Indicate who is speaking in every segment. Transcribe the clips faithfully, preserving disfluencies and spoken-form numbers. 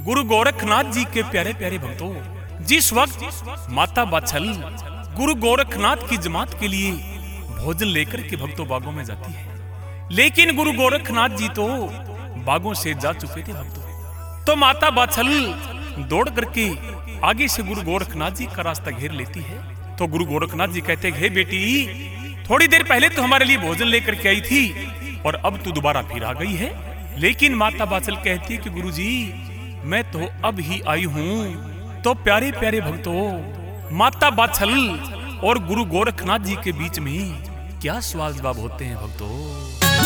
Speaker 1: गुरु गोरखनाथ जी के प्यारे प्यारे भक्तों, जिस वक्त माता बाछल गुरु गोरखनाथ की जमात के लिए भोजन लेकर के भक्तों बागों में जाती है, लेकिन गुरु गोरखनाथ जी तो बागों से जा चुके थे भक्तों। तो माता बाछल दौड़ करके आगे से गुरु गोरखनाथ जी का रास्ता घेर लेती है। तो गुरु गोरखनाथ जी कहते हैं, हे बेटी, थोड़ी देर पहले तो हमारे लिए भोजन लेकर के आई थी और अब तू दोबारा फिर आ गई है। लेकिन माता बाछल कहती है कि गुरुजी, मैं तो अब ही आई हूं। तो प्यारे प्यारे भक्तों, माता बाछल और गुरु गोरखनाथ जी के बीच में क्या सवाल जवाब होते हैं भक्तों।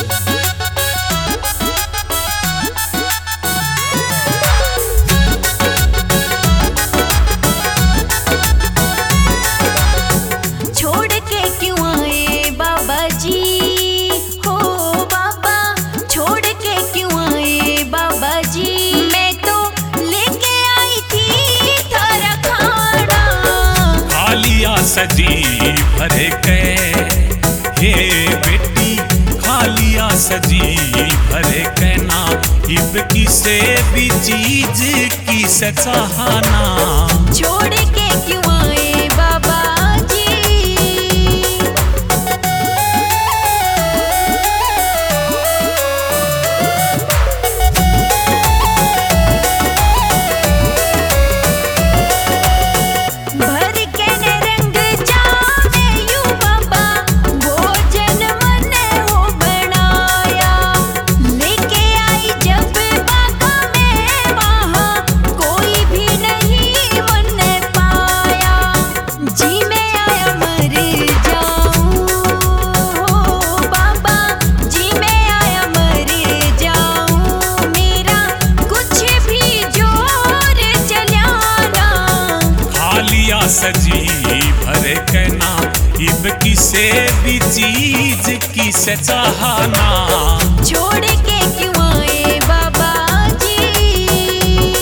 Speaker 2: सजी भरे के हे बेटी, खालिया सजी भरे के ना, इब किसे भी चीज की से चाहना।
Speaker 3: छोड़ के क्यों आए बाबा
Speaker 2: सजी भरे कहना, इब किसे भी चीज की से चाहना।
Speaker 3: छोड़ के क्यों आए बाबा जी।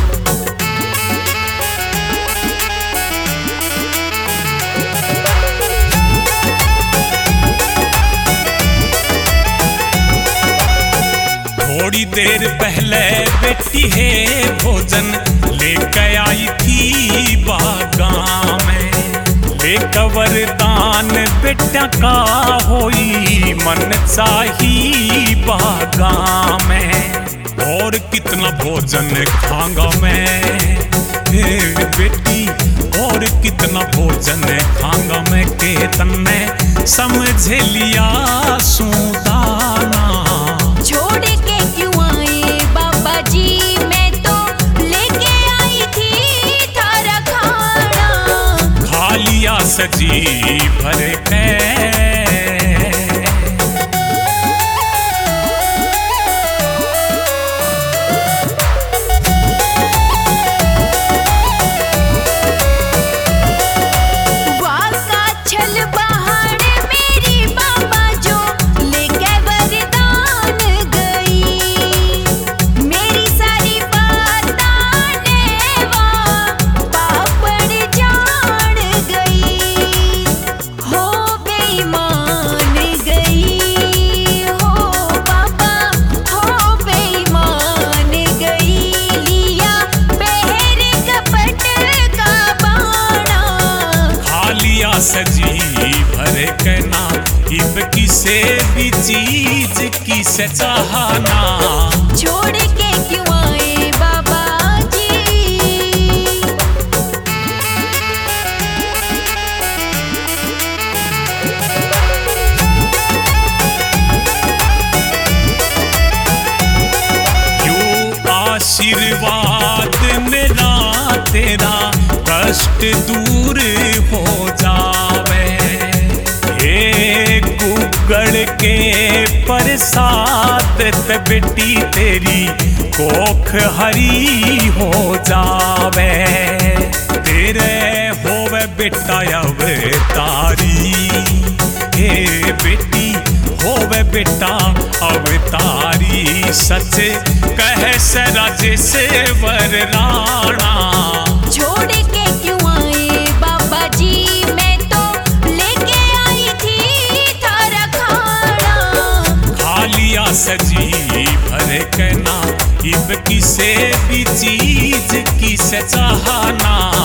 Speaker 2: थोड़ी देर पहले बेटी है भोजन लेकर आई थी बागा में, लेकर वरदान बेटा का होई मन चाही बागा में। और कितना भोजन खाऊंगा मैं हे बेटी, और कितना भोजन खाऊंगा मैं, के तन्ने समझ लिया सुदाना।
Speaker 3: छोड़ के क्यों आए बाबा जी, मैं तो लेके आई थी थारा खाना।
Speaker 2: खालिया सजी भरे के सजी भरे कहना, इब किसे भी चीज की से चाहना।
Speaker 3: छोड़ के क्यों आए बाबा जी।
Speaker 2: यो आशीर्वाद मेरा तेरा, कष्ट दूर हो जावे। हे गुगड़ के प्रसाद ते बेटी तेरी कोख हरी हो जावे। तेरे होवे बेटा अवतारी, हे बेटी होवे बेटा अवतारी। सच कह से राजेश वर राणा।
Speaker 3: छोड़ के क्यों आए बाबा जी, मैं तो लेके आई थी थारा खाना।
Speaker 2: खालिया सजी भरे कहना, इब किसे भी चीज की से चाहना।